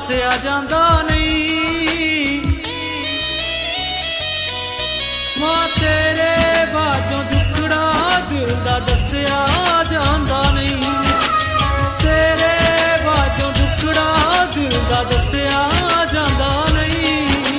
दसिया जांदा नहीं। मां तेरे बाजों दुखड़ा दिल दा दसिया जांदा नहीं। तेरे बाजों दुखड़ा दिल दा दसिया जांदा नहीं।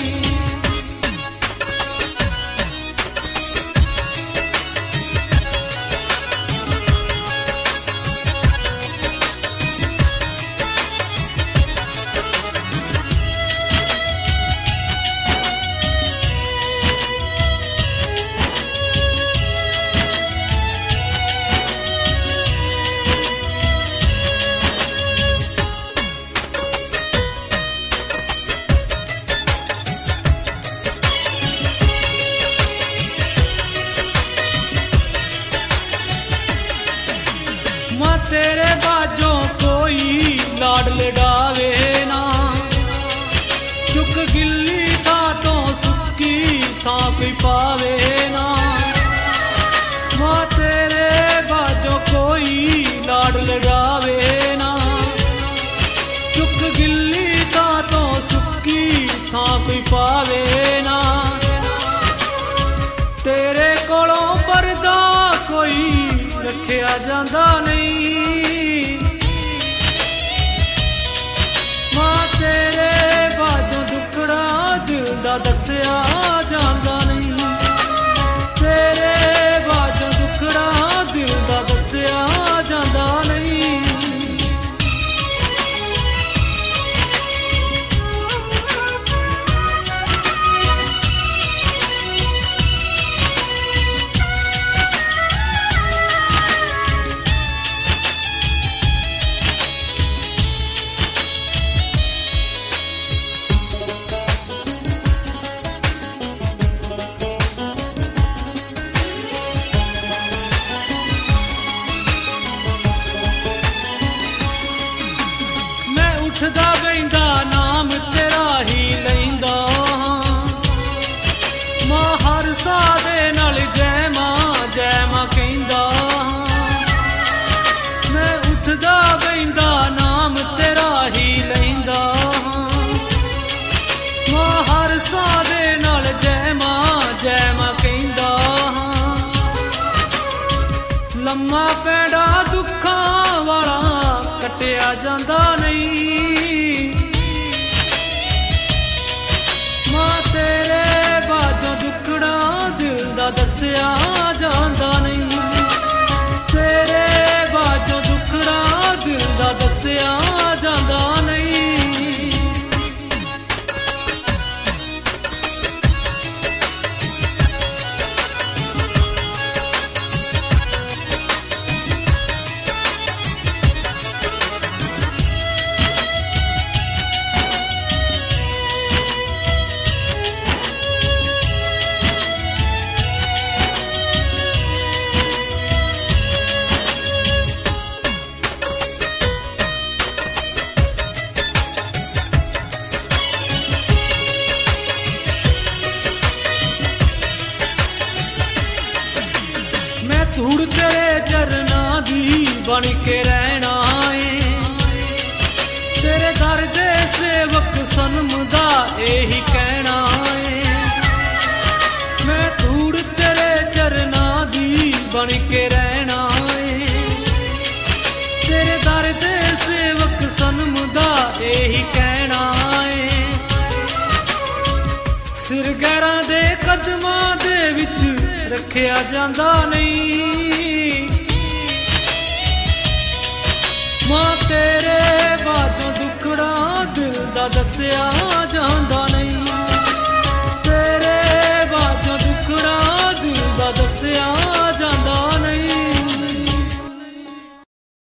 तेरे बाजों कोई लाड लड़ावे ना। चुक गिल्ली था तो सुक्की था कोई पावे ना। मां तेरे बाजों कोई लाड लड़ावे ना। चुक गिल्ली था तो सुक्की था कोई पावे ना। तेरे कोलों पर्दा कोई रखिया जांदा नहीं। मां तेरे बाजों दुखड़ा दिल दा दसिया जांदा नहीं। तेरे बाजों दुखड़ा दिल दा दसिया जांदा नहीं। उठदा बहिंदा नाम तेरा ही लैंदा। मां हर साह दे नाल जय मां कहंदा। मैं उठदा बहिंदा नाम तेरा ही लैंदा। मां हर साह दे नाल जय मां कहंदा। लम्मा पैंडा दुखां वाला कटिया जांदा नहीं। तेरे बाजों दुखड़ा दिल दा दसिया जांदा नहीं। तेरे बाजों दुखड़ा दिल दा दसिया जांदा नहीं। धूड़ तेरे चरना दी बन के रहना है। तेरे दर दे सेवक सनम दा यही कहना है। मैं धूड़ तेरे चरना दी बन के रहना है। तेरे दर दे सेवक सनम दा यही कहना है। सिर गैरां दे कदमां दे विच रखिया जांदा नहीं। मां तेरे